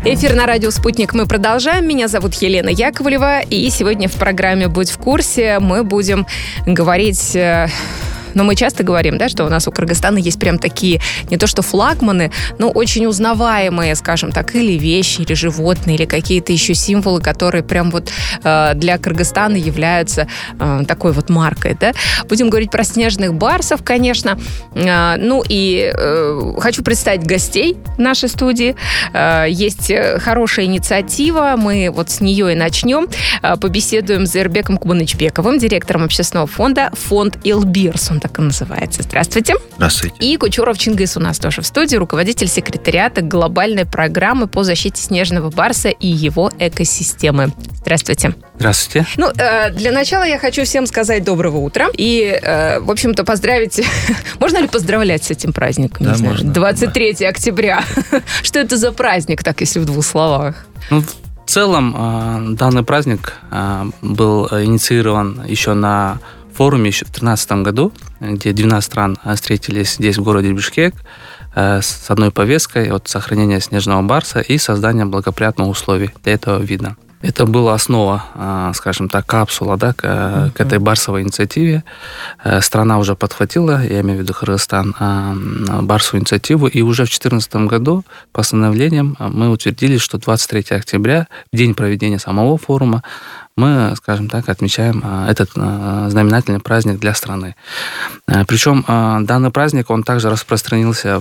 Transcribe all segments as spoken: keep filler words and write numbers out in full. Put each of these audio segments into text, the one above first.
Эфир на радио «Спутник» мы продолжаем. Меня зовут Елена Яковлева. И сегодня в программе «Будь в курсе» мы будем говорить... Но мы часто говорим, да, что у нас у Кыргызстана есть прям такие, не то что флагманы, но очень узнаваемые, скажем так, или вещи, или животные, или какие-то еще символы, которые прям вот э, для Кыргызстана являются э, такой вот маркой, да. Будем говорить про снежных барсов, конечно. Э, ну и э, хочу представить гостей в нашей студии. Э, есть хорошая инициатива, мы вот с нее и начнем. Э, побеседуем с Зайырбеком Кубанычбековым, директором общественного фонда «Фонд Элбирс». Он так и называется. Здравствуйте. Здравствуйте. И Кучуров Чингис у нас тоже в студии, руководитель секретариата глобальной программы по защите снежного барса и его экосистемы. Здравствуйте. Здравствуйте. Ну, э, для начала я хочу всем сказать доброго утра и, э, в общем-то, поздравить... Можно ли поздравлять с этим праздником? Да, Не знаю, можно. двадцать третьего октября. Что это за праздник, так, если в двух словах? Ну, в целом, э, данный праздник э, был инициирован еще на форуме еще в две тысячи тринадцатом году, где двенадцать стран встретились здесь, в городе Бишкек, с одной повесткой от сохранения снежного барса и создания благоприятных условий для этого вида. Это была основа, скажем так, капсула, да, к, mm-hmm. к этой барсовой инициативе. Страна уже подхватила, я имею в виду Кыргызстан, барсовую инициативу, и уже в две тысячи четырнадцатом году постановлением мы утвердили, что двадцать третьего октября, в день проведения самого форума, мы, скажем так, отмечаем этот знаменательный праздник для страны. Причем данный праздник, он также распространился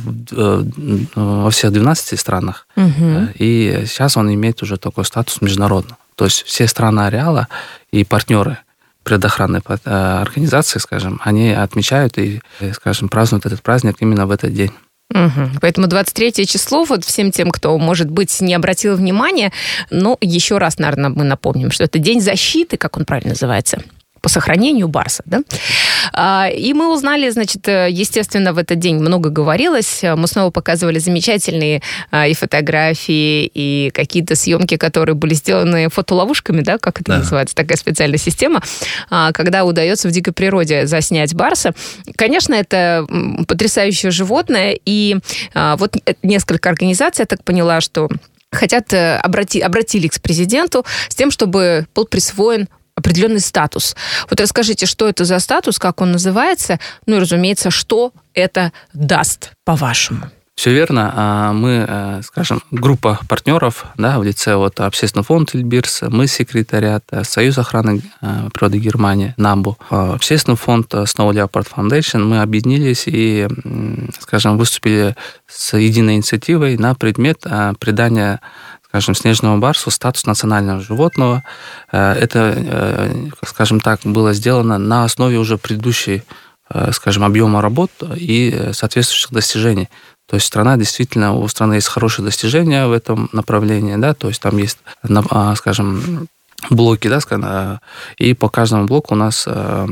во всех двенадцати странах, угу. и сейчас он имеет уже такой статус международный. То есть все страны ареала и партнеры предохранной организации, скажем, они отмечают и, скажем, празднуют этот праздник именно в этот день. Угу. Поэтому двадцать третье число, вот всем тем, кто, может быть, не обратил внимания, но еще раз, наверное, мы напомним, что это День защиты, как он правильно называется, по сохранению барса, да? И мы узнали, значит, естественно, в этот день много говорилось. Мы снова показывали замечательные и фотографии, и какие-то съемки, которые были сделаны фотоловушками, да, как это да. называется, такая специальная система, когда удается в дикой природе заснять барса. Конечно, это потрясающее животное, и вот несколько организаций, я так поняла, что хотят, обрати, обратились к президенту с тем, чтобы был присвоен определенный статус. Вот расскажите, что это за статус, как он называется, ну и, разумеется, что это даст, по-вашему? Все верно. Мы, скажем, группа партнеров, да, в лице вот общественного фонда Элбирс, мы секретариат, Союз охраны природы Германии, НАМБУ, общественный фонд Snow Leopard Foundation, мы объединились и, скажем, выступили с единой инициативой на предмет придания, скажем, снежному барсу статус национального животного. Это, скажем так, было сделано на основе уже предыдущей, скажем, объема работ и соответствующих достижений. То есть страна действительно, у страны есть хорошие достижения в этом направлении, да, то есть там есть, скажем, блоки, да, и по каждому блоку у нас,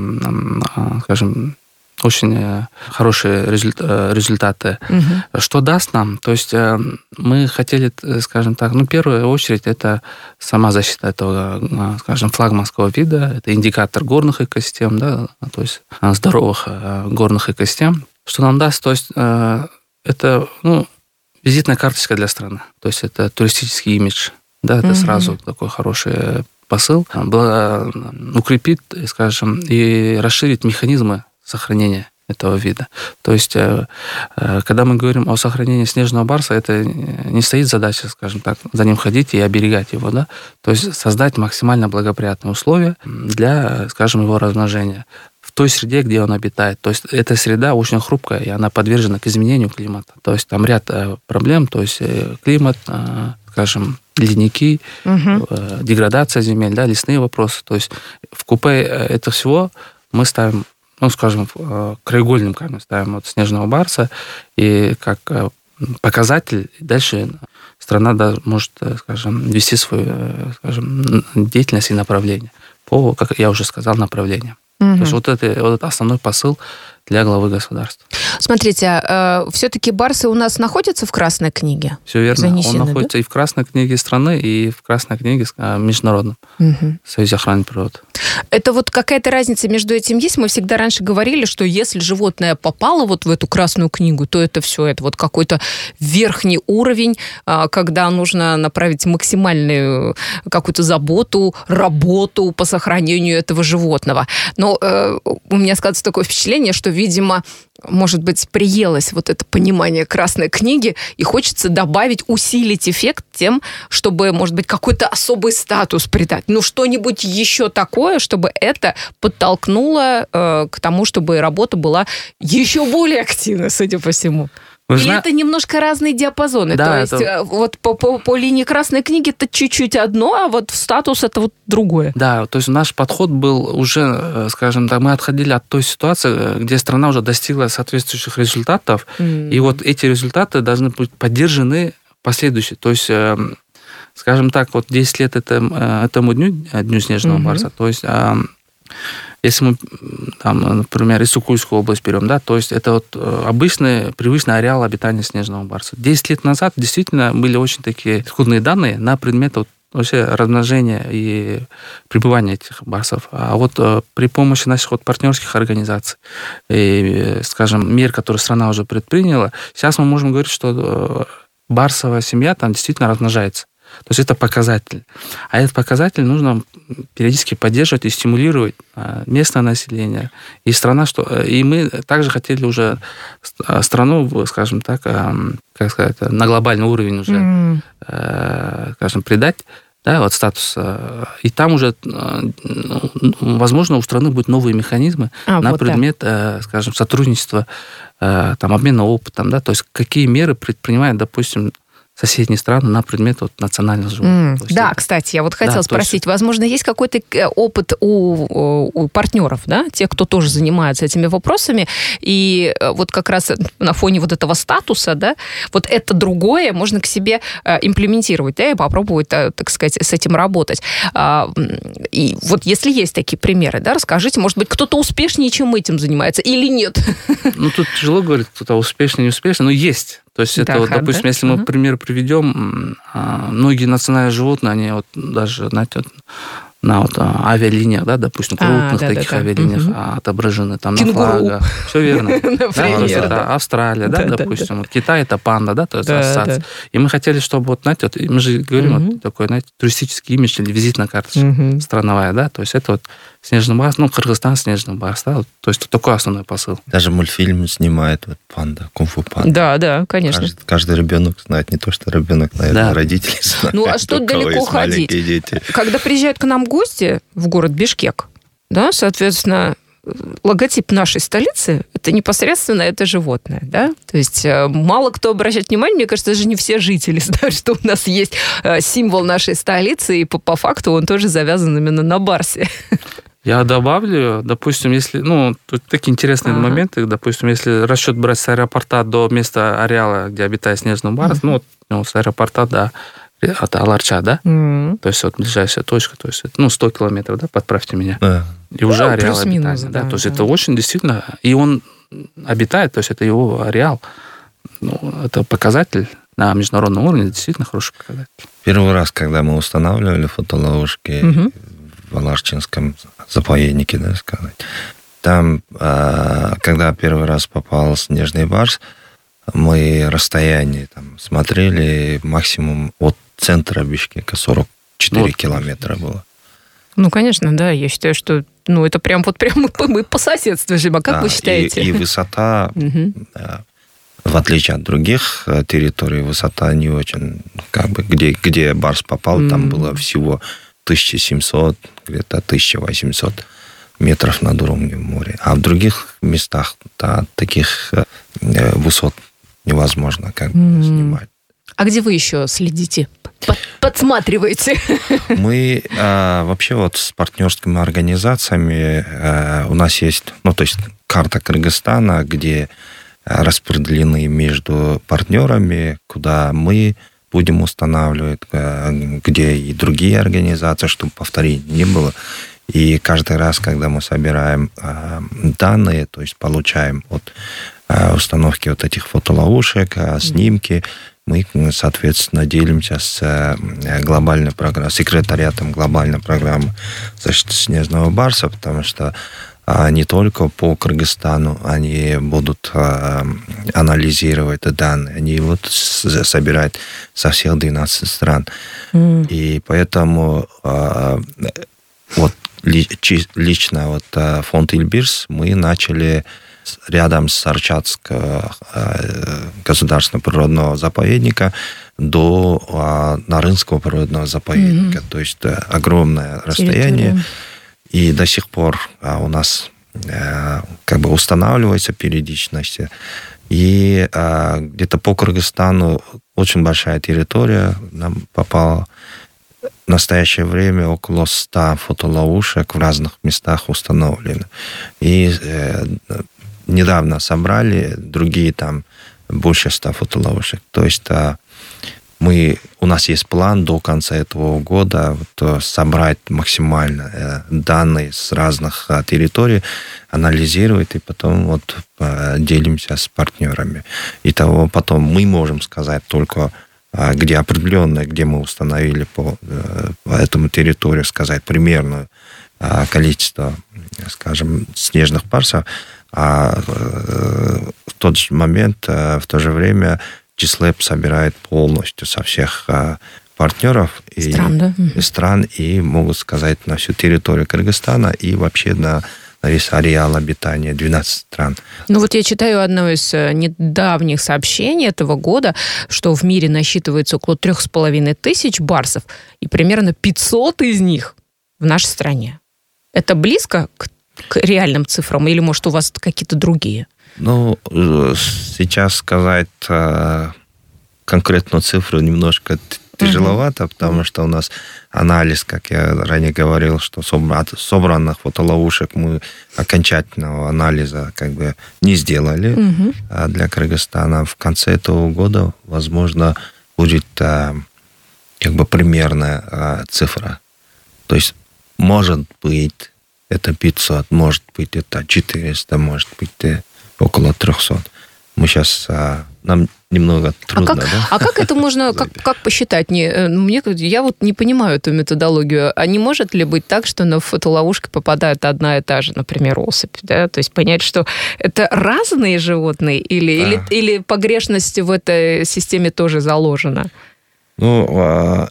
скажем, очень хорошие результаты. Угу. Что даст нам? То есть мы хотели, скажем так, ну, в первую очередь, это сама защита этого, скажем, флагманского вида, это индикатор горных экосистем, да, то есть здоровых горных экосистем. Что нам даст? То есть это, ну, визитная карточка для страны, то есть это туристический имидж, да, это угу. сразу такой хороший посыл. Укрепит, скажем, и расширит механизмы сохранения этого вида. То есть, когда мы говорим о сохранении снежного барса, это не стоит задача, скажем так, за ним ходить и оберегать его, да? То есть создать максимально благоприятные условия для, скажем, его размножения в той среде, где он обитает. То есть эта среда очень хрупкая, и она подвержена к изменению климата. То есть там ряд проблем, то есть климат, скажем, ледники, угу. деградация земель, да, лесные вопросы. То есть в купе этого всего мы ставим, ну, скажем, краеугольным камнем ставим вот снежного барса, и как показатель дальше страна да, может, скажем, вести свою, скажем, деятельность и направление по, как я уже сказал, направлению. Угу. То есть вот это, вот это основной посыл для главы государства. Смотрите, а, все-таки барсы у нас находятся в Красной книге? Все верно. Занесены, он находится, да? И в Красной книге страны, и в Красной книге международном угу. Союзе охраны природы. Это вот какая-то разница между этим есть? Мы всегда раньше говорили, что если животное попало вот в эту Красную книгу, то это все, это вот какой-то верхний уровень, когда нужно направить максимальную какую-то заботу, работу по сохранению этого животного. Но э, у меня складывается такое впечатление, что, видимо, может быть, приелось вот это понимание Красной книги, и хочется добавить, усилить эффект тем, чтобы, может быть, какой-то особый статус придать. Ну, что-нибудь еще такое, чтобы это подтолкнуло э, к тому, чтобы работа была еще более активной, судя по всему. Вы Или зна... это немножко разные диапазоны? Да, то есть это... вот по, по, по линии Красной книги это чуть-чуть одно, а вот статус это вот другое. Да, то есть наш подход был уже, скажем так, мы отходили от той ситуации, где страна уже достигла соответствующих результатов, mm-hmm. и вот эти результаты должны быть поддержаны последующие. То есть, скажем так, вот десять лет это, этому дню, Дню снежного mm-hmm. барса, то есть... Если мы, там, например, Иссык-Кульскую область берем, да, то есть это вот обычный, привычный ареал обитания снежного барса. Десять лет назад действительно были очень такие исходные данные на предмет вот, вообще размножения и пребывания этих барсов. А вот при помощи наших вот партнерских организаций и, скажем, мер, которые страна уже предприняла, сейчас мы можем говорить, что барсовая семья там действительно размножается. То есть это показатель. А этот показатель нужно периодически поддерживать и стимулировать местное население. И страна, что... И мы также хотели уже страну, скажем так, как сказать, на глобальный уровень уже, mm. скажем, придать, да, вот статус. И там уже, возможно, у страны будут новые механизмы а, на вот предмет, так. скажем, сотрудничества, там, обмена опытом, да, то есть какие меры предпринимает, допустим, соседние страны на предмет вот, национальных животных. Mm. Да, это... кстати, я вот хотела да, спросить, есть... возможно, есть какой-то опыт у, у партнеров, да, тех, кто тоже занимается этими вопросами, и вот как раз на фоне вот этого статуса, да, вот это другое можно к себе имплементировать, да, и попробовать, так сказать, с этим работать. И вот если есть такие примеры, да, расскажите, может быть, кто-то успешнее, чем этим занимается, или нет? Ну, тут тяжело говорить, кто-то успешный, не успешный, но есть. То есть это, да, вот, допустим, да? если мы uh-huh. пример приведем, многие национальные животные, они вот даже, знаете, вот, на вот авиалиниях, да, допустим, крупных а, да, таких да, да. авиалиниях uh-huh. отображены там Кенгуру. На флагах. Все верно. Например, да. Австралия, да, допустим. Китай это панда, да, то есть ассоциация. И мы хотели, чтобы вот, знаете, вот, мы же говорим, такой, знаете, туристический имидж или визитная карточка страновая, да, то есть это вот снежный барс, ну, Кыргызстан снежный барс, да, то есть такой основной посыл. Даже мультфильм снимает вот панда, кунг-фу панда. Да, да, конечно. Каждый, каждый ребенок знает, не то, что ребенок, наверное, да. родители знают. Ну, а что далеко ходить? Когда приезжают к нам гости в город Бишкек, да, соответственно, логотип нашей столицы – это непосредственно это животное, да? То есть мало кто обращает внимание, мне кажется, даже не все жители знают, что у нас есть символ нашей столицы, и по, по факту он тоже завязан именно на барсе. Я добавлю, допустим, если, ну, тут такие интересные ага. моменты, допустим, если расчет брать с аэропорта до места ареала, где обитает снежный барс, uh-huh. ну, вот, ну, с аэропорта до от Аларча, да, uh-huh. то есть вот ближайшая точка, то есть, ну, сто километров, да, подправьте меня, uh-huh. и уже ну, ареал обитания, да, да, то есть да. это очень действительно, и он обитает, то есть это его ареал, ну, это показатель на международном уровне, действительно хороший показатель. Первый раз, когда мы устанавливали фотоловушки uh-huh. в Аларчинском заповеднике, да, сказать. Там, когда первый раз попал снежный барс, мы расстояние там смотрели максимум от центра Бишкека сорок четыре вот. Километра было. Ну, конечно, да. Я считаю, что ну, это прям вот прям мы, мы по соседству живем. А как да, вы считаете? И, и высота, в отличие от других территорий, высота не очень, как бы, где, где барс попал, там было всего тысяча семьсот, где-то тысяча восемьсот метров над уровнем моря. А в других местах да, таких э, высот невозможно как бы mm. снимать. А где вы еще следите? Под, подсматриваете? Мы э, вообще вот с партнерскими организациями э, у нас есть, ну, то есть карта Кыргызстана, где распределены между партнерами, куда мы будем устанавливать, где и другие организации, чтобы повторения не было. И каждый раз, когда мы собираем э, данные, то есть получаем от э, установки вот этих фотоловушек, э, снимки, мы, соответственно, делимся с э, глобальной программой, секретариатом глобальной программы защиты снежного барса, потому что э, не только по Кыргызстану они будут э, анализировать данные, они вот собирают со всех двенадцати стран. Mm. И поэтому э, вот лично вот фонд Эльбирс мы начали рядом с Арчатского государственного природного заповедника до Нарынского природного заповедника. Mm-hmm. То есть огромное расстояние. Территория. И до сих пор у нас как бы устанавливается периодичность. И где-то по Кыргызстану очень большая территория нам попала. В настоящее время около ста фотоловушек в разных местах установлены. И э, недавно собрали другие там больше ста фотоловушек. То есть э, мы, у нас есть план до конца этого года вот, собрать максимально э, данные с разных э, территорий, анализировать и потом вот, э, делимся с партнерами. И того потом мы можем сказать только где определенное, где мы установили по, по этому территорию, сказать, примерное количество, скажем, снежных барсов, а в тот же момент, в то же время ЧИСЛЭП собирает полностью со всех партнеров стран, и, да? и стран, и могут сказать на всю территорию Кыргызстана и вообще на на весь ареал обитания двенадцати стран. Ну вот я читаю одно из недавних сообщений этого года, что в мире насчитывается около трех с половиной тысяч барсов, и примерно пятьсот из них в нашей стране. Это близко к, к реальным цифрам, или, может, у вас какие-то другие? Ну, сейчас сказать конкретную цифру немножко тяжеловато, угу. потому что у нас анализ, как я ранее говорил, что собранных фотоловушек мы окончательного анализа как бы не сделали угу. для Кыргызстана. В конце этого года, возможно, будет как бы примерная цифра. То есть, может быть, это пятьсот, может быть, это четыреста, может быть, около трехсот. Мы сейчас... Нам немного трудно, а как, да? А как это можно, как, как посчитать? Не, мне, я вот не понимаю эту методологию. А не может ли быть так, что на фотоловушку попадает одна и та же, например, особь? Да? То есть понять, что это разные животные или, да. или, или погрешность в этой системе тоже заложена? Ну,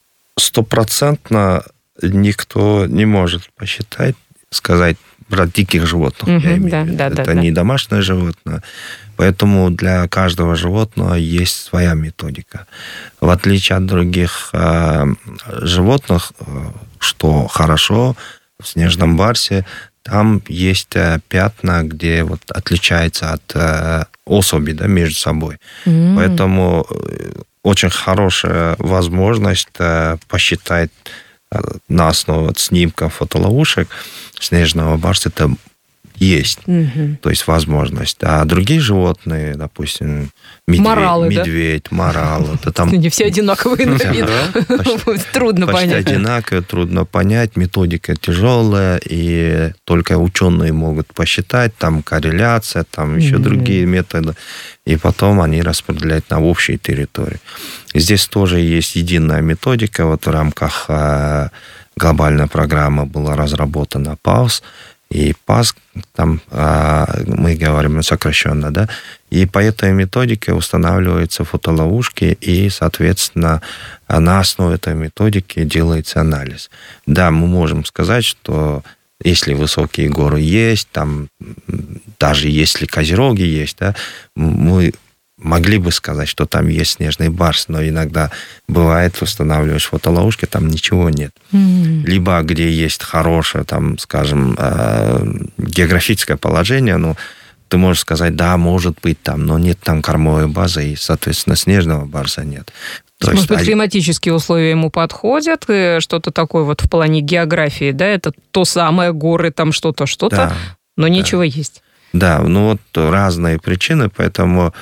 стопроцентно никто не может посчитать, сказать, про диких животных. Угу, я имею. Да, да, это да, не да. домашнее животное. Поэтому для каждого животного есть своя методика. В отличие от других э, животных, что хорошо, в снежном барсе там есть э, пятна, где вот отличается от э, особей, да, между собой. Mm. Поэтому очень хорошая возможность э, посчитать э, на основе вот, снимков фотоловушек снежного барса. Это есть, угу. то есть возможность. А другие животные, допустим, медведь, моралы, медведь да? моралы. Это там... Не все одинаковые на вид. Трудно понять. Почти одинаковые, трудно понять. Методика тяжелая, и только ученые могут посчитать, там корреляция, там еще другие методы. И потом они распределяют на общей территории. Здесь тоже есть единая методика. Вот в рамках глобальной программы была разработана ПАУС. И ПАС, там а, мы говорим сокращенно, да, и по этой методике устанавливаются фотоловушки, и, соответственно, на основе этой методики делается анализ. Да, мы можем сказать, что если высокие горы есть, там, даже если козероги есть, да, мы могли бы сказать, что там есть снежный барс, но иногда бывает, устанавливаешь фотоловушки, там ничего нет. Mm-hmm. Либо где есть хорошее, там, скажем, географическое положение, ну, ты можешь сказать, да, может быть там, но нет там кормовой базы, и, соответственно, снежного барса нет. То Может есть, быть, климатические условия ему подходят, что-то такое вот в плане географии, да, это то самое, горы, там что-то, что-то, да, но да. ничего есть. Да, ну вот разные причины, поэтому...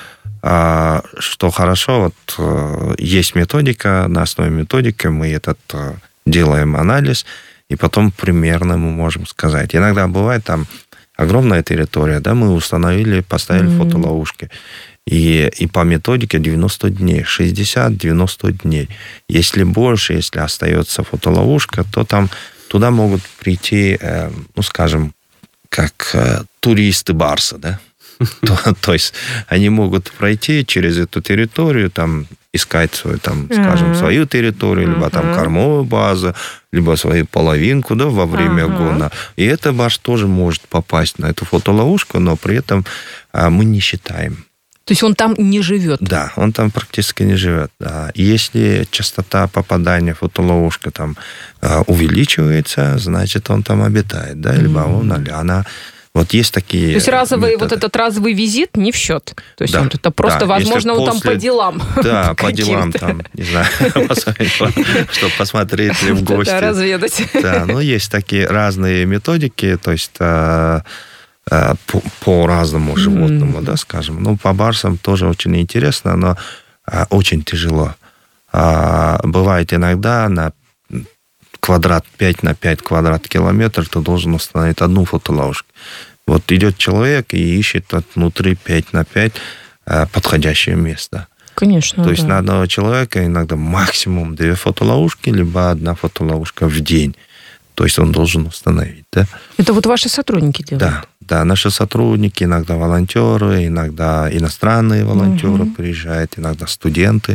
Что хорошо, вот есть методика, на основе методики мы этот делаем анализ, и потом примерно мы можем сказать. Иногда бывает там огромная территория, да, мы установили, поставили mm-hmm. фотоловушки. И, и по методике девяносто дней, шестьдесят-девяносто дней. Если больше, если остается фотоловушка, то там туда могут прийти, э, ну, скажем, как э, туристы Барса, да? то, то есть они могут пройти через эту территорию, там, искать свою, там, скажем, uh-huh. свою территорию, uh-huh. либо там кормовую базу, либо свою половинку, да, во время uh-huh. гона. И этот барс тоже может попасть на эту фотоловушку, но при этом а, мы не считаем. То есть он там не живет? Да, он там практически не живет. Да. Если частота попадания в фотоловушку там увеличивается, значит, он там обитает, да, либо mm-hmm. он, или она. Вот есть такие. То есть разовый, вот этот разовый визит не в счет? То есть да, он это просто, да, возможно, он после... там по делам. Да, по делам там, не знаю, чтобы посмотреть ли в гости. Да, разведать. Да, ну, есть такие разные методики, то есть По, по разному животному, mm. да, скажем. Ну, по барсам тоже очень интересно, но а, очень тяжело. А, бывает иногда на квадрат пять на пять квадрат километров ты должен установить одну фотоловушку. Вот идет человек и ищет внутри пять на пять а, подходящее место. Конечно, То да. есть на одного человека иногда максимум две фотоловушки, либо одна фотоловушка в день. То есть он должен установить, да? Это вот ваши сотрудники делают? Да, да, наши сотрудники, иногда волонтеры, иногда иностранные волонтеры угу. приезжают, иногда студенты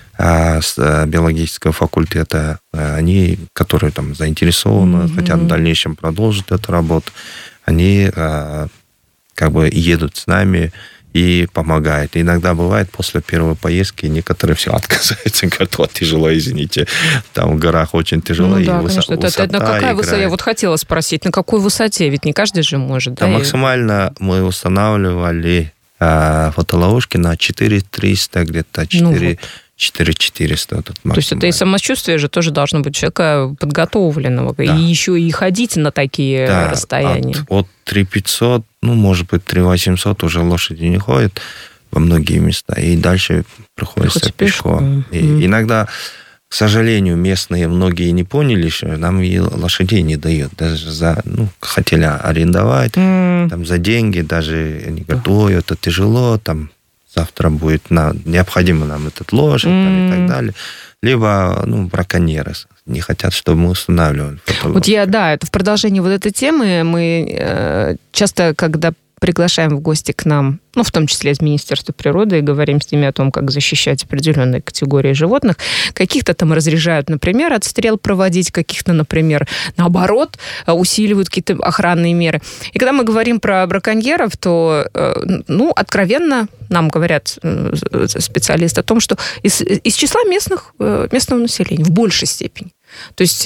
а, с а, биологического факультета, а, они, которые там заинтересованы, угу. хотят в дальнейшем продолжить эту работу, они а, как бы едут с нами и помогает. И иногда бывает, после первой поездки некоторые все отказываются, говорят, вот тяжело, извините, там в горах очень тяжело. Ну, да, и конечно. высота, это, это, на какая высота? Я вот хотела спросить, на какой высоте? Ведь не каждый же может. Да, да, максимально и... мы устанавливали а, фотоловушки на четыре триста, где-то четыре... Ну, четыре четыреста. Вот то есть это и самочувствие же тоже должно быть человека подготовленного. Да. И еще и ходить на такие да, расстояния. От, от три пятьсот, ну, может быть, три восемьсот уже лошади не ходят во многие места. И дальше приходится пешком. И mm. иногда, к сожалению, местные многие не поняли, что нам и лошадей не дают. Даже за, ну, хотели арендовать, mm. там, за деньги. Даже они говорят, ой, это тяжело, там, завтра будет на, необходимо нам этот лошадь mm. там, и так далее. Либо, ну, браконьеры не хотят, чтобы мы устанавливали фотоловушки. Вот я, да, это в продолжении вот этой темы мы э, часто, когда приглашаем в гости к нам, ну, в том числе из Министерства природы, и говорим с ними о том, как защищать определенные категории животных. Каких-то там разряжают, например, отстрел проводить, каких-то, например, наоборот, усиливают какие-то охранные меры. И когда мы говорим про браконьеров, то, ну, откровенно нам говорят специалисты о том, что из, из числа местных, местного населения в большей степени. То есть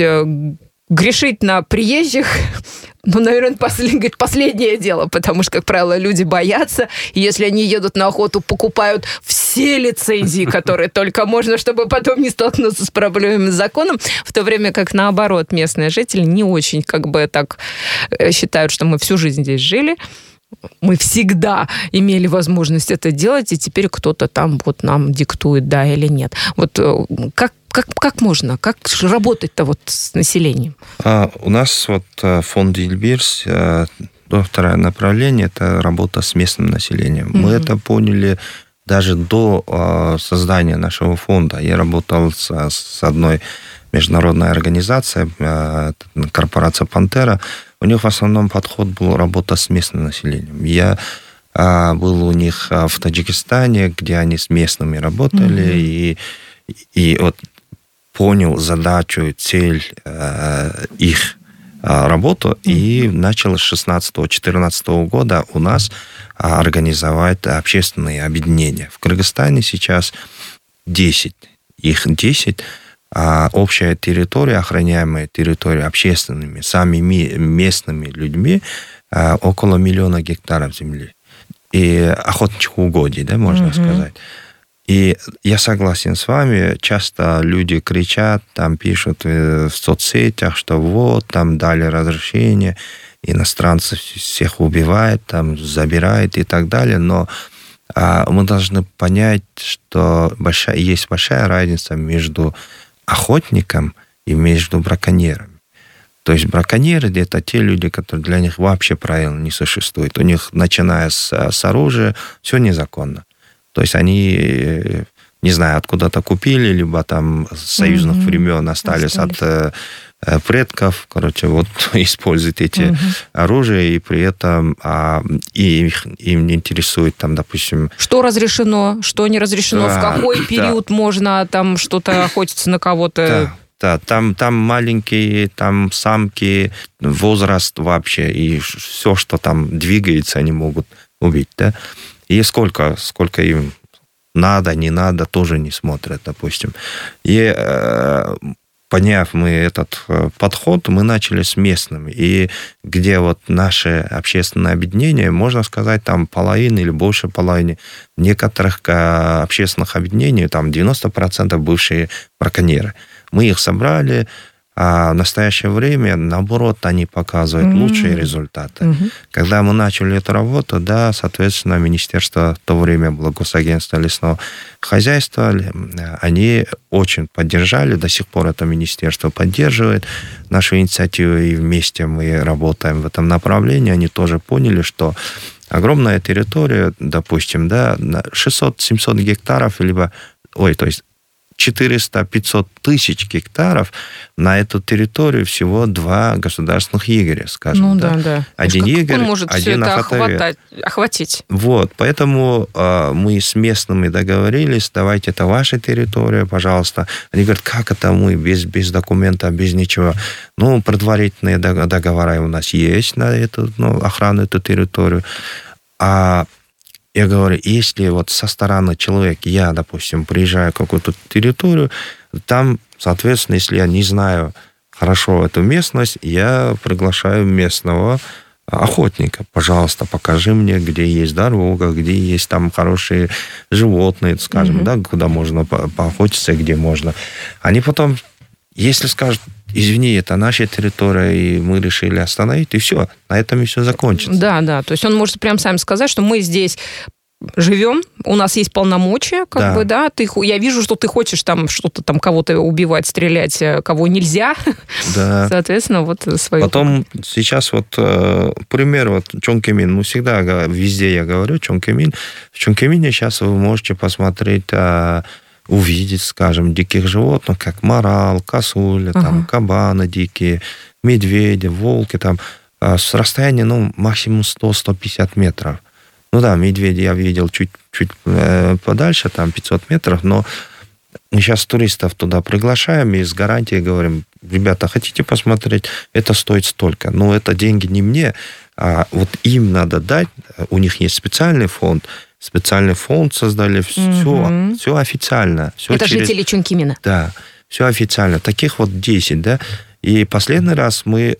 грешить на приезжих, ну, наверное, послед, последнее дело, потому что, как правило, люди боятся, и если они едут на охоту, покупают все лицензии, которые только можно, чтобы потом не столкнуться с проблемами с законом, в то время как, наоборот, местные жители не очень, как бы, так считают, что мы всю жизнь здесь жили, мы всегда имели возможность это делать, и теперь кто-то там вот нам диктует, да или нет. Вот как Как, как можно? Как работать-то вот с населением? А, у нас вот фонд Ильбирс, второе направление, это работа с местным населением. Mm-hmm. Мы это поняли даже до создания нашего фонда. Я работал с, с одной международной организацией, корпорация «Пантера». У них в основном подход был работа с местным населением. Я был у них в Таджикистане, где они с местными работали, mm-hmm. и, и вот понял задачу, цель э, их э, работу, mm-hmm. и начал с шестнадцатого-четырнадцатого года у нас э, организовать общественные объединения. В Кыргызстане сейчас десять, их десять, а общая территория, охраняемая территория общественными, самими местными людьми, э, около миллиона гектаров земли. И охотничьих угодий, да, можно mm-hmm. сказать. И я согласен с вами, часто люди кричат, там пишут в соцсетях, что вот, там дали разрешение, иностранцы всех убивают, там забирают и так далее, но а, мы должны понять, что большая, есть большая разница между охотником и между браконьерами. То есть браконьеры – это те люди, которые для них вообще правил не существует. У них, начиная с, с оружия, все незаконно. То есть они, не знаю, откуда-то купили, либо там с союзных mm-hmm. времен остались, остались. от э, предков. Короче, вот используют эти mm-hmm. оружия, и при этом а, и их, им не интересует, там, допустим... Что разрешено, что не разрешено, да, в какой период да. можно там что-то охотиться на кого-то... Да. Да, там, там маленькие, там самки, возраст вообще, и все, что там двигается, они могут убить, да. И сколько, сколько им надо, не надо, тоже не смотрят, допустим. И э, поняв мы этот подход, мы начали с местными. И где вот наше общественное объединение, можно сказать, там половина или больше половины, в некоторых общественных объединениях там девяносто процентов бывшие браконьеры. Мы их собрали, а в настоящее время, наоборот, они показывают mm-hmm. лучшие результаты. Mm-hmm. Когда мы начали эту работу, да, соответственно, Министерство в то время было Госагентство лесного хозяйства, они очень поддержали, до сих пор это министерство поддерживает нашу инициативу, и вместе мы работаем в этом направлении. Они тоже поняли, что огромная территория, допустим, да, шестьсот-семьсот гектаров, либо, ой, то есть четыреста-пятьсот тысяч гектаров, на эту территорию всего два государственных егеря, скажем. Ну, да, да. Один как егерь, он может один все охотовед. Это охватить? Вот, поэтому э, мы с местными договорились, давайте, это ваша территория, пожалуйста. Они говорят, как это мы, без, без документа, без ничего. Ну, предварительные договоры у нас есть на эту, ну, охрану эту территорию. А я говорю, если вот со стороны человека, я, допустим, приезжаю в какую-то территорию, там, соответственно, если я не знаю хорошо эту местность, я приглашаю местного охотника. Пожалуйста, покажи мне, где есть дорога, где есть там хорошие животные, скажем, mm-hmm. да, куда можно по- поохотиться и где можно. Они потом, если скажут, извини, это наша территория, и мы решили остановить, и все, на этом и все закончится. Да, да, то есть он может прям сам сказать, что мы здесь живем, у нас есть полномочия, как да. бы, да, ты, я вижу, что ты хочешь там что-то там кого-то убивать, стрелять, кого нельзя, да. соответственно, вот свою... Потом сейчас вот, пример, вот Чонкемин, ну, всегда везде я говорю Чонкемин, в Чонкемине сейчас вы можете посмотреть... увидеть, скажем, диких животных, как морал, косуля, ага. там, кабаны дикие, медведи, волки, там, с расстояния, ну, максимум сто-сто пятьдесят метров. Ну да, медведи я видел чуть, чуть подальше, там, пятьсот метров, но мы сейчас туристов туда приглашаем и с гарантией говорим, ребята, хотите посмотреть, это стоит столько. Но это деньги не мне, а вот им надо дать, у них есть специальный фонд, специальный фонд создали, все, угу. все официально. Все это через... жители Чонкемина? Да, все официально. Таких вот десять, да. И последний раз мы,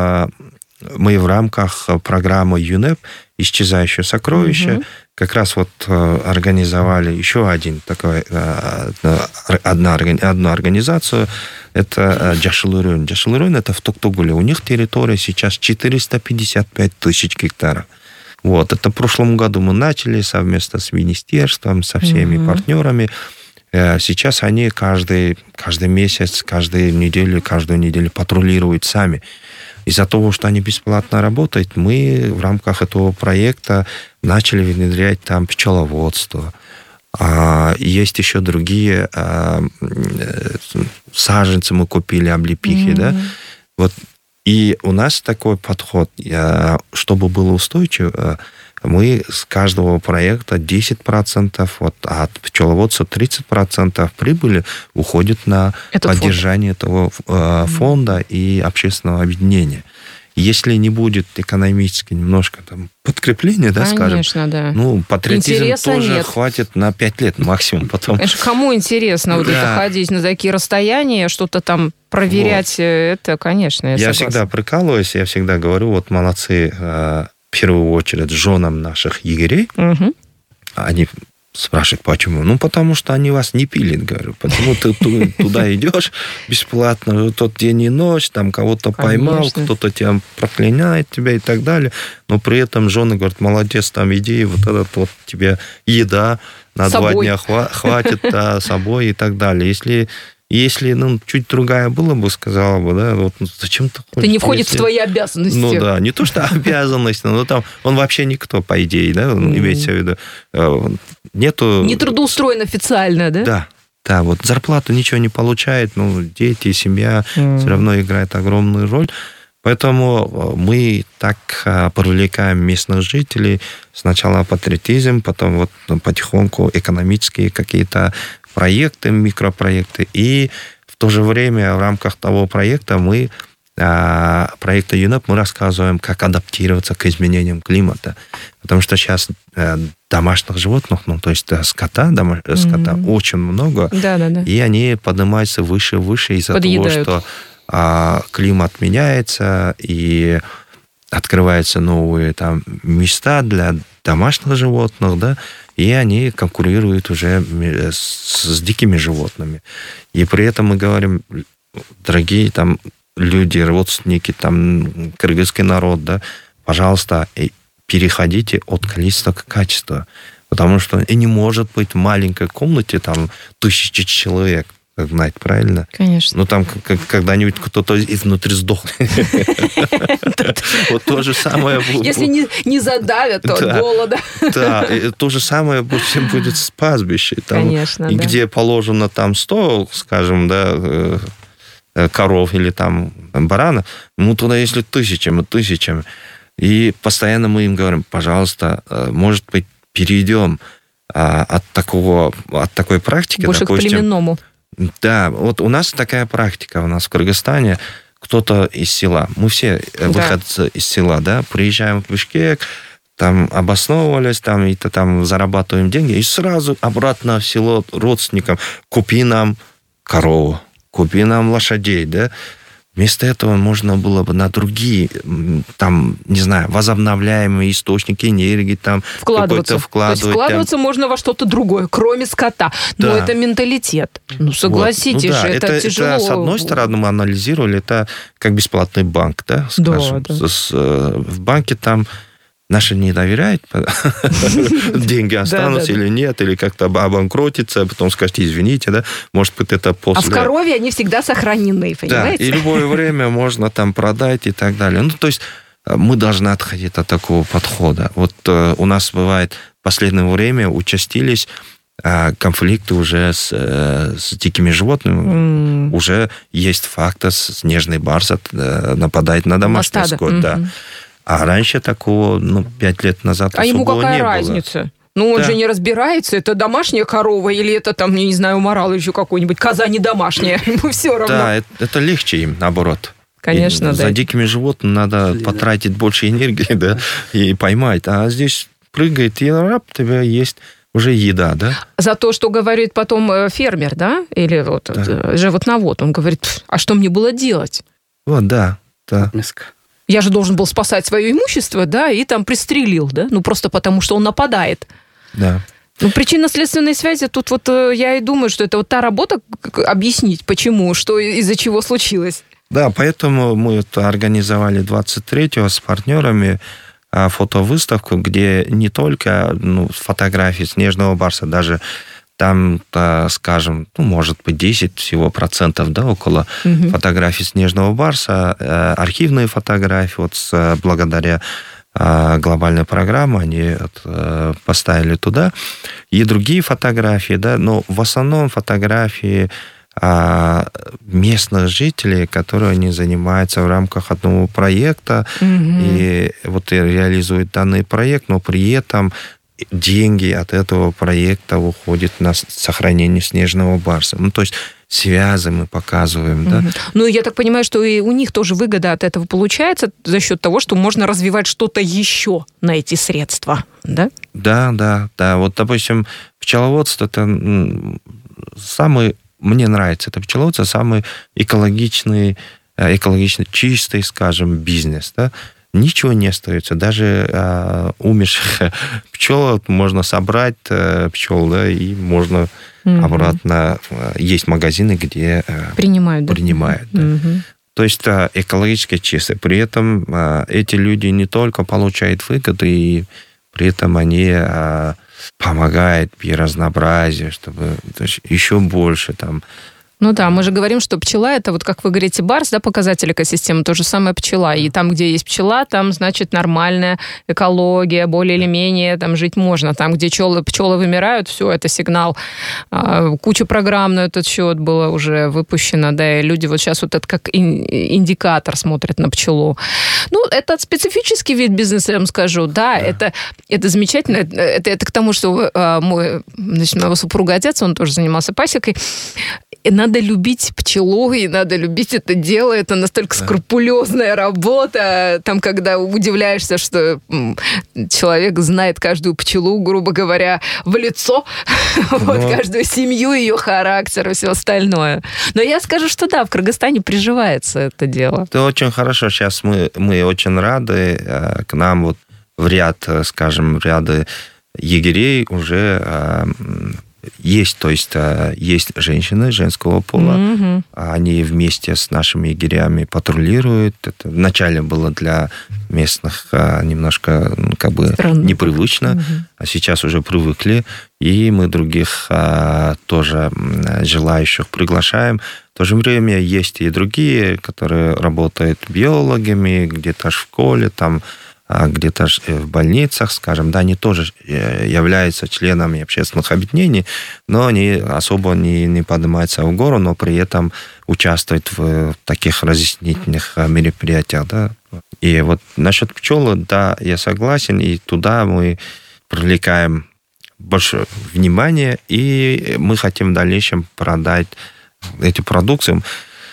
мы в рамках программы ЮНЕП «Исчезающее сокровище» угу. как раз вот организовали еще один такой, одна, одну организацию. Это Джашылырын. Джашылырын это в Токтогуле. У них территория сейчас четыреста пятьдесят пять тысяч гектаров. Вот, это в прошлом году мы начали совместно с министерством, со всеми mm-hmm. партнерами. Сейчас они каждый, каждый месяц, каждую неделю, каждую неделю патрулируют сами. Из-за того, что они бесплатно работают, мы в рамках этого проекта начали внедрять там пчеловодство. А есть еще другие а, саженцы мы купили, облепихи, mm-hmm. да. Вот. И у нас такой подход, чтобы было устойчиво, мы с каждого проекта десять процентов, вот, а от пчеловодства тридцать процентов прибыли уходит на Этот поддержание фонд. этого фонда mm-hmm. и общественного объединения. Если не будет экономически немножко там подкрепления, да, Конечно, скажем, да. ну, патриотизм Интереса тоже нет. хватит на пять лет максимум. Потом... Конечно, кому интересно вот это ходить на такие расстояния, что-то там проверять, вот. Это, конечно, я, я согласна. всегда прикалываюсь, я всегда говорю, вот молодцы, в первую очередь, женам наших егерей, угу. они спрашивают, почему? Ну, потому что они вас не пилят, говорю. Почему ты туда идешь бесплатно, тот день и ночь, там кого-то поймал, кто-то тебя проклинает тебя и так далее. Но при этом жены говорят, молодец, там иди, вот этот вот тебе еда на два дня хватит, да, с собой и так далее. Если Если, ну, чуть другая была бы, сказала бы, да, вот зачем ты хочешь? Это не входит если... в твои обязанности. Ну да, не то, что обязанность, но там он вообще никто, по идее, да, имеется в виду. Нету... Не трудоустроен официально, да? Да. Да, вот зарплату ничего не получает, ну, дети, семья mm. все равно играет огромную роль. Поэтому мы так привлекаем местных жителей. Сначала патриотизм, потом вот потихоньку экономические какие-то проекты, микропроекты. И в то же время в рамках того проекта мы, проекта ЮНЕП, мы рассказываем, как адаптироваться к изменениям климата. Потому что сейчас домашних животных, ну, то есть скота, дома, mm-hmm. скота очень много, да, да, да. и они поднимаются выше и выше из-за Подъедают. того, что а, климат меняется, и открываются новые там места для домашних животных, да, и они конкурируют уже с, с дикими животными. И при этом мы говорим, дорогие там люди, родственники, там, кыргызский народ, да, пожалуйста, переходите от количества к качеству. Потому что и не может быть в маленькой комнате там тысячи человек, как знать, правильно? Конечно. Ну, там когда-нибудь кто-то изнутри сдохнет. Вот то же самое... Если не задавят от голода. Да, то же самое будет с пастбищем. Конечно, да. И где положено там сто, скажем, да, коров или там баранов, ну, туда если тысячами, тысячами. И постоянно мы им говорим, пожалуйста, может быть, перейдем от такого, от такой практики. Больше допустим, к племенному. Да, вот у нас такая практика, у нас в Кыргызстане кто-то из села, мы все да. выходцы из села, да, приезжаем в Бишкек, там обосновывались, там, и там зарабатываем деньги, и сразу обратно в село родственникам, купи нам корову, купи нам лошадей, да. Вместо этого можно было бы на другие, там, не знаю, возобновляемые источники энергии, там, вкладываться. вкладывать. То есть вкладываться там... можно во что-то другое, кроме скота. Да. Но это менталитет. Ну, согласитесь вот. Ну, да. же, это, это тяжело. Это, с одной стороны, мы анализировали, это как бесплатный банк, да, скажем. Да, да. С, в банке там наши не доверяют, деньги останутся или нет, или как-то обанкротится, потом скажете, извините, да, может быть, это после... А в корове они всегда сохранены, понимаете? Да, и любое время можно там продать и так далее. Ну, то есть мы должны отходить от такого подхода. Вот у нас бывает в последнее время участились конфликты уже с, с дикими животными. Mm. Уже есть факты, снежный барс нападает на домашний скот, mm-hmm. да. А раньше такого, ну, пять лет назад а особого не было. А ему какая разница? Ну, он да. же не разбирается, это домашняя корова или это там, я не знаю, уморал еще какой-нибудь, коза не домашняя. Ему все равно. Да, это, это легче им, наоборот. Конечно, и да. За дикими животными надо Слили. потратить больше энергии, да, и поймать. А здесь прыгает, и раб, у тебя есть уже еда, да? За то, что говорит потом фермер, да, или вот да. животновод, он говорит, а что мне было делать? Вот, да, да. Мяско. Я же должен был спасать свое имущество, да, и там пристрелил, да, ну просто потому, что он нападает. Да. Ну, причинно-следственной связи, тут вот я и думаю, что это вот та работа, объяснить, почему, что из-за чего случилось. Да, поэтому мы это организовали двадцать третьего с партнерами фотовыставку, где не только ну, фотографии снежного барса, даже там, скажем, ну, может быть, десять всего процентов, да, около угу. фотографий снежного барса, архивные фотографии, вот с, благодаря глобальной программе они вот, поставили туда, и другие фотографии, да, но в основном фотографии местных жителей, которые они занимаются в рамках одного проекта, угу. и вот и реализуют данный проект, но при этом деньги от этого проекта уходят на сохранение снежного барса. Ну, то есть связы мы показываем, да. Mm-hmm. Ну, я так понимаю, что и у них тоже выгода от этого получается за счет того, что можно развивать что-то еще на эти средства, да? Да, да, да. Вот, допустим, пчеловодство, это самый, мне нравится это пчеловодство, самый экологичный, экологично чистый, скажем, бизнес, да. Ничего не остается. Даже э, умерших пчел можно собрать, э, пчел, да, и можно mm-hmm. обратно... Э, есть магазины, где э, принимают. принимают да? Да. Mm-hmm. То есть э, экологически чисто. При этом э, эти люди не только получают выгоду, и при этом они э, помогают биоразнообразию, чтобы то есть, еще больше там Ну да, мы же говорим, что пчела, это вот, как вы говорите, барс, да, показатель экосистемы, то же самое пчела. И там, где есть пчела, там, значит, нормальная экология, более или менее там жить можно. Там, где пчелы, пчелы вымирают, все, это сигнал. Куча программ на этот счет было уже выпущено, да, и люди вот сейчас вот это как индикатор смотрят на пчелу. Ну, это специфический вид бизнеса, я вам скажу, да, да. Это, это замечательно. Это, это к тому, что мой, значит, моего супруга отец, он тоже занимался пасекой. И надо любить пчелу, и надо любить это дело. Это настолько да. скрупулезная работа. Там, когда удивляешься, что человек знает каждую пчелу, грубо говоря, в лицо. Но... вот каждую семью, ее характер и все остальное. Но я скажу, что да, в Кыргызстане приживается это дело. Это очень хорошо. Сейчас мы, мы очень рады. К нам вот в ряд, скажем, в ряды егерей уже... Есть, то есть, есть женщины женского пола, mm-hmm. они вместе с нашими егерями патрулируют. Это вначале было для местных немножко ну, как бы странно. Непривычно, mm-hmm. а сейчас уже привыкли. И мы других тоже желающих приглашаем. В то же время есть и другие, которые работают биологами, где-то в школе, там, где-то в больницах, скажем, да, они тоже являются членами общественных объединений, но они особо не, не поднимаются в гору, но при этом участвуют в таких разъяснительных мероприятиях, да. И вот насчет пчелы, да, я согласен, и туда мы привлекаем больше внимания, и мы хотим в дальнейшем продать эти продукции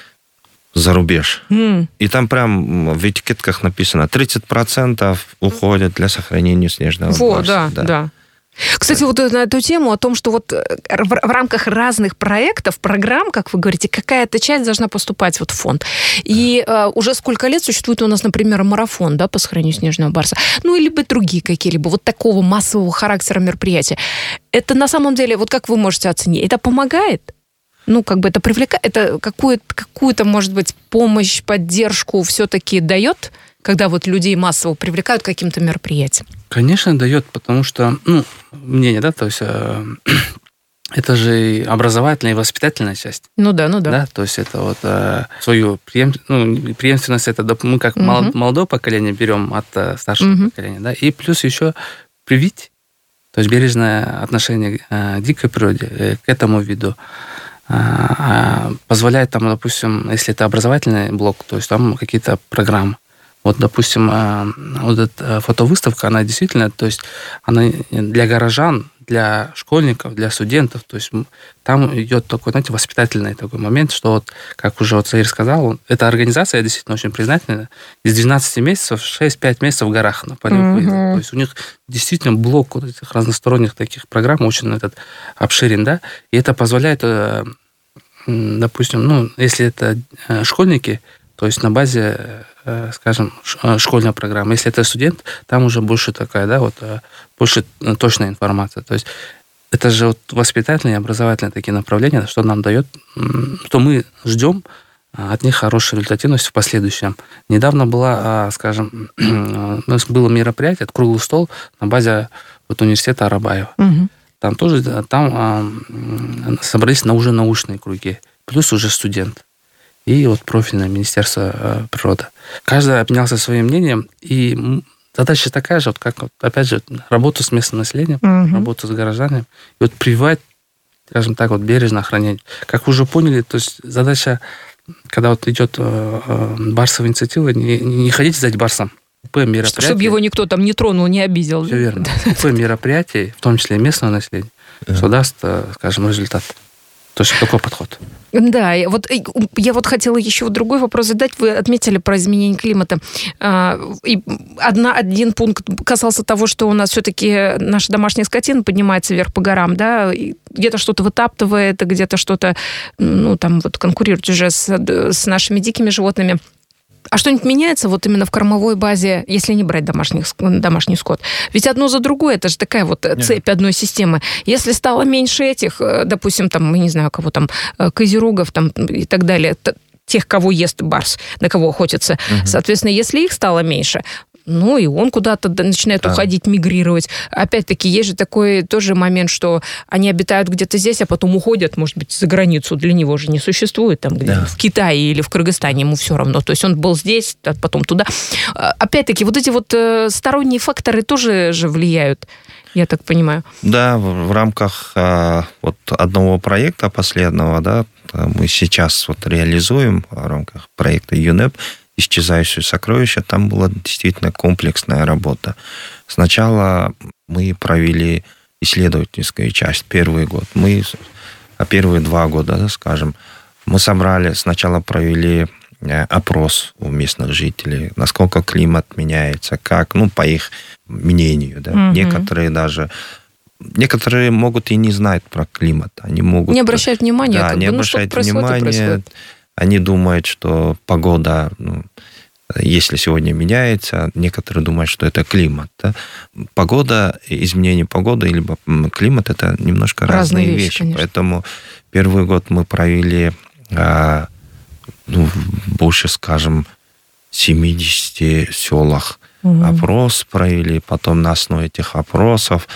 за рубеж. Mm. И там прям в этикетках написано тридцать процентов уходит для сохранения снежного Во, барса. Да, да. да. Кстати, вот на эту тему о том, что вот в, в рамках разных проектов, программ, как вы говорите, какая-то часть должна поступать вот в фонд. И э, уже сколько лет существует у нас, например, марафон, да, по сохранению снежного барса, ну, или бы другие какие-либо вот такого массового характера мероприятия. Это на самом деле, вот как вы можете оценить, это помогает? Ну, как бы это привлекает, это какую-то, какую-то, может быть, помощь, поддержку все-таки дает, когда вот людей массово привлекают к каким-то мероприятиям? Конечно, дает, потому что, ну, мнение, да, то есть э, это же образовательная и воспитательная часть. Ну да, ну да. Да, то есть это вот э, свою преем... ну, преемственность, это мы как uh-huh. молодое поколение берем от э, старшего uh-huh. поколения, да, и плюс еще привить, то есть бережное отношение э, к дикой природе, э, к этому виду. Позволяет там, допустим, если это образовательный блок, то есть там какие-то программы. Вот, допустим, вот эта фотовыставка, она действительно, то есть она для горожан, для школьников, для студентов, то есть там идет такой, знаете, воспитательный такой момент, что вот, как уже вот Заир сказал, эта организация действительно очень признательна. Из двенадцати месяцев шесть-пять месяцев в горах на полевых выездах. Mm-hmm. То есть у них действительно блок вот этих разносторонних таких программ очень этот обширен, да, и это позволяет, допустим, ну, если это школьники, то есть на базе, скажем, школьной программы. Если это студент, там уже больше такая, да, вот, больше точная информация. То есть это же вот воспитательные и образовательные такие направления, что нам дает, что мы ждем от них хорошей результативности в последующем. Недавно была, скажем, у нас было мероприятие, круглый стол на базе вот университета Арабаева. Угу. Там тоже, там собрались на уже научные круги, плюс уже студент. И вот профильное Министерство э, природы. Каждый обменялся своим мнением, и задача такая же, вот как, вот, опять же, работу с местным населением, угу. работу с горожанами, и вот прививать, скажем так, вот бережно охранять. Как вы уже поняли, то есть задача, когда вот идет э, э, барсовая инициатива, не, не ходить сзади барсом. Чтобы его никто там не тронул, не обидел. Все верно. По мероприятий, в том числе и местного населения, что даст, скажем, результат. То есть такой подход. Да, вот я вот хотела еще вот другой вопрос задать. Вы отметили про изменение климата. И одна, один пункт касался того, что у нас все-таки наша домашняя скотина поднимается вверх по горам, да, и где-то что-то вытаптывает, где-то что-то, ну, там вот конкурирует уже с, с нашими дикими животными. А что-нибудь меняется вот именно в кормовой базе, если не брать домашних, домашний скот? Ведь одно за другое, это же такая вот цепь yeah. одной системы. Если стало меньше этих, допустим, там, я не знаю, кого там, козерогов там, и так далее, тех, кого ест барс, на кого охотится, uh-huh. соответственно, если их стало меньше, Ну, и он куда-то начинает да. уходить, мигрировать. Опять-таки, есть же такой тоже момент, что они обитают где-то здесь, а потом уходят, может быть, за границу. Для него же не существует там где-то да. в Китае или в Кыргызстане, ему все равно. То есть он был здесь, а потом туда. Опять-таки, вот эти вот сторонние факторы тоже же влияют, я так понимаю. Да, в, в рамках а, вот одного проекта последнего, да, мы сейчас вот реализуем в рамках проекта ЮНЕП «Исчезающие сокровища», там была действительно комплексная работа. Сначала мы провели исследовательскую часть, первый год. Мы, а первые два года, да, скажем, мы собрали, сначала провели опрос у местных жителей, насколько климат меняется, как, ну, по их мнению, да. Mm-hmm. Некоторые даже... Некоторые могут и не знать про климат. Они могут... Не обращают внимания. Да, как не бы, обращают ну, внимания. Они думают, что погода, ну, если сегодня меняется, некоторые думают, что это климат. Да? Погода, изменение погоды, либо климат – это немножко разные, разные вещи. вещи. Поэтому первый год мы провели а, ну, больше, скажем, семидесяти селах угу. опрос провели. Потом на основе этих опросов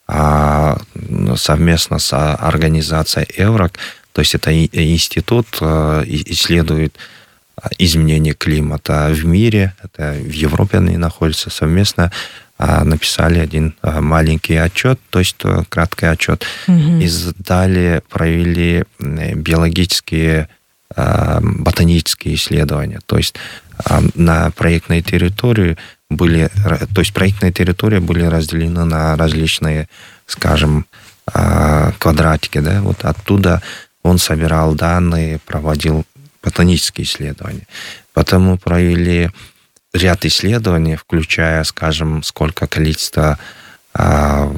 а, совместно с организацией «Еврок», то есть это институт исследует изменение климата в мире, это в Европе они находятся, совместно написали один маленький отчет, то есть краткий отчет, угу. и сдали, провели биологические, ботанические исследования. То есть на проектной территории были, то есть проектная территория были разделены на различные, скажем, квадратики, да, вот оттуда он собирал данные, проводил ботанические исследования. Потом мы провели ряд исследований, включая, скажем, сколько количество а,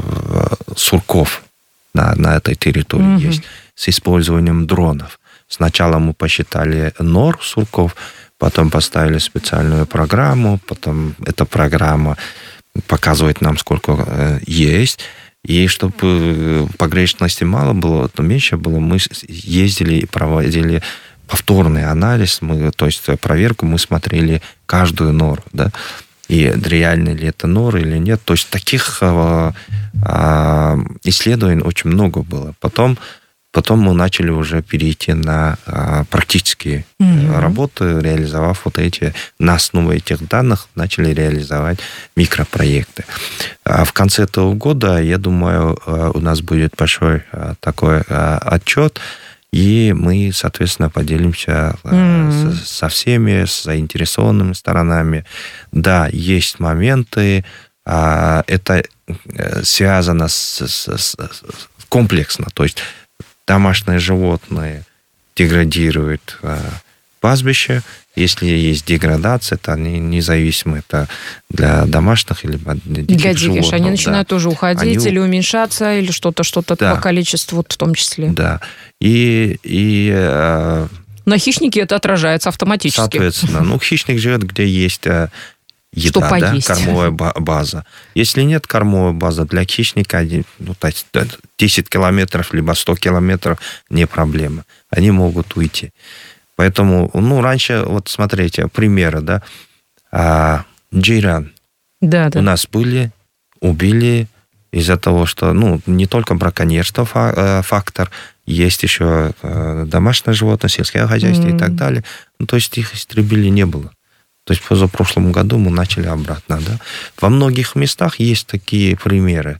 сурков на, на этой территории mm-hmm. есть, с использованием дронов. Сначала мы посчитали нор сурков, потом поставили специальную программу, потом эта программа показывает нам, сколько есть. И чтобы погрешности мало было, то меньше было, мы ездили и проводили повторный анализ, мы, то есть проверку, мы смотрели каждую нору, да, и реально ли это нора или нет. То есть таких а, а, исследований очень много было. Потом, потом мы начали уже перейти на а, практические mm-hmm. работы, реализовав вот эти, на основе этих данных начали реализовать микропроекты. А в конце этого года, я думаю, у нас будет большой такой отчет, и мы, соответственно, поделимся mm-hmm. со всеми, с заинтересованными сторонами. Да, есть моменты, это связано с, с, с, комплексно, то есть домашние животные деградируют пастбище. Если есть деградация, то они независимы. Это для домашних или для диких для животных. Диких. Они да. начинают тоже уходить они... или уменьшаться, или что-то, что-то да. по количеству в том числе. Да. И... и на хищнике это отражается автоматически. Соответственно. Ну, хищник живет, где есть еда, что да, поесть. кормовая база. Если нет кормовой базы, для хищника ну, десять километров либо сто километров не проблема. Они могут уйти. Поэтому, ну, раньше, вот смотрите, примеры, да, а, джейран. Да, да. У нас были, убили из-за того, что, ну, не только браконьерство фактор, есть еще домашнее животное, сельское хозяйство mm. и так далее. Ну, то есть их истребили не было. То есть в позапрошлом году мы начали обратно, да. Во многих местах есть такие примеры.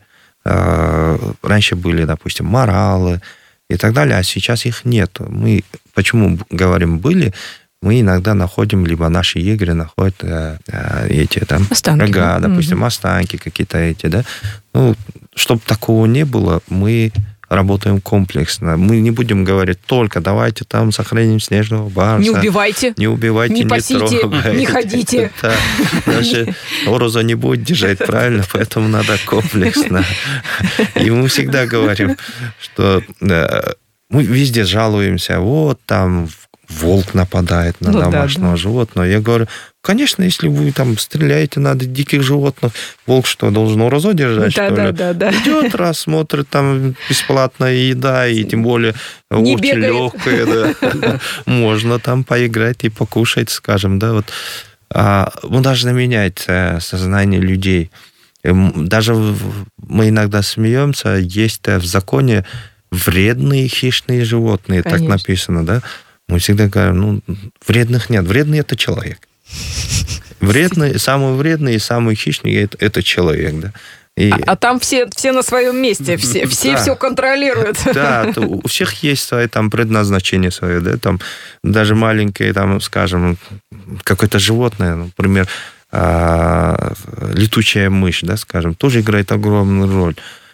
Раньше были, допустим, моралы и так далее, а сейчас их нет. Мы, почему говорим «были», мы иногда находим, либо наши егеры находят э, эти там останки, рога, да? допустим, угу. останки какие-то эти, да. Ну, чтобы такого не было, мы работаем комплексно. Мы не будем говорить только давайте там сохраним снежного барса. Не убивайте. Не убивайте, не, не пасите, трогайте. Не ходите. Да, иначе роза не будет держать, правильно? Поэтому надо комплексно. И мы всегда говорим, что мы везде жалуемся, вот там волк нападает на ну, домашнего да, да. животного. Я говорю, конечно, если вы там стреляете на диких животных, волк что, должен розу держать, да, что да, ли? Да, да. Идет, раз, смотрит, там бесплатная еда, и тем более не очень легкая. Да. Можно там поиграть и покушать, скажем, да, вот. Мы должны менять сознание людей. Даже мы иногда смеемся, есть в законе вредные хищные животные, Конечно. Так написано, да? Мы всегда говорим, ну, вредных нет. Вредный – это человек. Вредный, самый вредный и самый хищный – это человек, да? И... А, а там все, все на своем месте, все, все да. все контролируют. Да, у всех есть свое там предназначение свое, да, там даже маленькое, там, скажем, какое-то животное, например, летучая мышь, да, скажем, тоже играет огромную роль.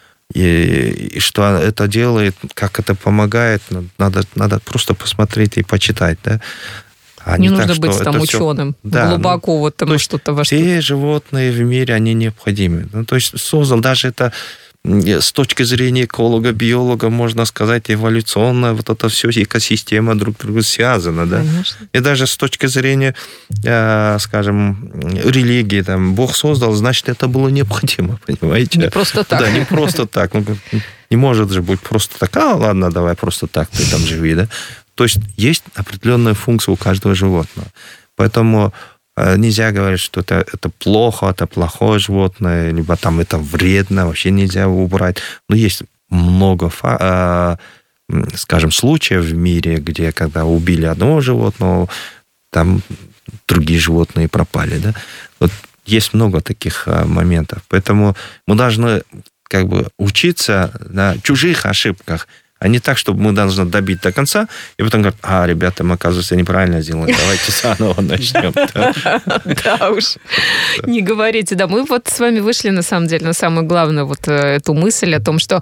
И, и что это делает, как это помогает, надо, надо просто посмотреть и почитать, да. А не, не нужно так, быть там ученым, все... да, глубоко ну, вот там что-то во что-то. Все животные в мире, они необходимы. Ну, то есть создал даже это с точки зрения эколога, биолога, можно сказать, эволюционно, вот это все, экосистема друг с другом связана, да. Конечно. И даже с точки зрения, скажем, религии, там, Бог создал, значит, это было необходимо, понимаете? Не просто так. Да, не просто так. Ну, не может же быть просто так, а, ладно, давай просто так, ты там живи, да. То есть есть определенная функция у каждого животного. Поэтому нельзя говорить, что это, это плохо, это плохое животное, либо там это вредно, вообще нельзя его убрать. Но есть много, скажем, случаев в мире, где когда убили одного животного, там другие животные пропали. Да? Вот есть много таких моментов. Поэтому мы должны как бы учиться на чужих ошибках, а не так, чтобы мы должны добить до конца, и потом говорят, а, ребята, мы, оказывается, неправильно сделали, давайте заново начнем. Да уж, не говорите. Да, мы вот с вами вышли, на самом деле, на самую главную вот эту мысль о том, что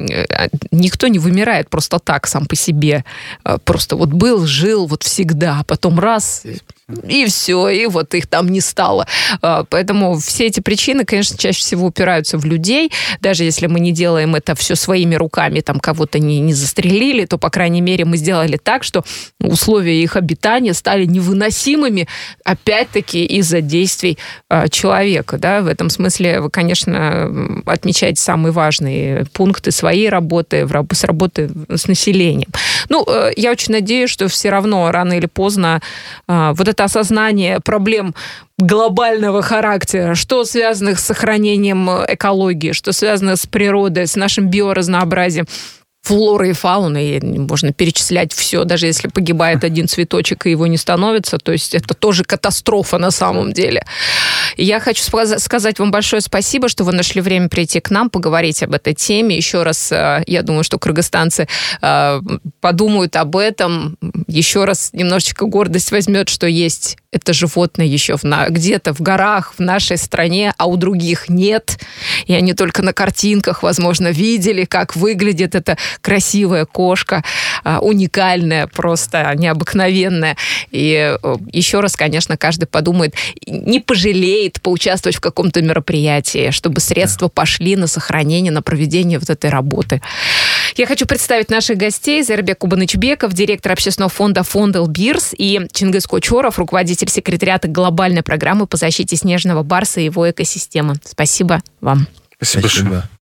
никто не вымирает просто так, сам по себе. Просто вот был, жил вот всегда, а потом раз... И все, и вот их там не стало. Поэтому все эти причины, конечно, чаще всего упираются в людей. Даже если мы не делаем это все своими руками, там кого-то не, не застрелили, то, по крайней мере, мы сделали так, что условия их обитания стали невыносимыми, опять-таки, из-за действий человека. Да? В этом смысле вы, конечно, отмечаете самые важные пункты своей работы, с работы с населением. Ну, я очень надеюсь, что все равно рано или поздно вот это осознание проблем глобального характера, что связано с сохранением экологии, что связано с природой, с нашим биоразнообразием, флоры и фауны, и можно перечислять все, даже если погибает один цветочек и его не становится, то есть это тоже катастрофа на самом деле. И я хочу сказать вам большое спасибо, что вы нашли время прийти к нам, поговорить об этой теме. Еще раз, я думаю, что кыргызстанцы подумают об этом, еще раз немножечко гордость возьмет, что есть это животное еще в на... где-то в горах, в нашей стране, а у других нет. И они только на картинках, возможно, видели, как выглядит эта красивая кошка, уникальная, просто необыкновенная. И еще раз, конечно, каждый подумает, не пожалеет поучаствовать в каком-то мероприятии, чтобы средства пошли на сохранение, на проведение вот этой работы. Я хочу представить наших гостей. Зайырбек Кубанычбеков, директор общественного фонда «Фонд Элбирс», и Чингиз Кочуров, руководитель секретариата глобальной программы по защите снежного барса и его экосистемы. Спасибо вам. Спасибо. Спасибо.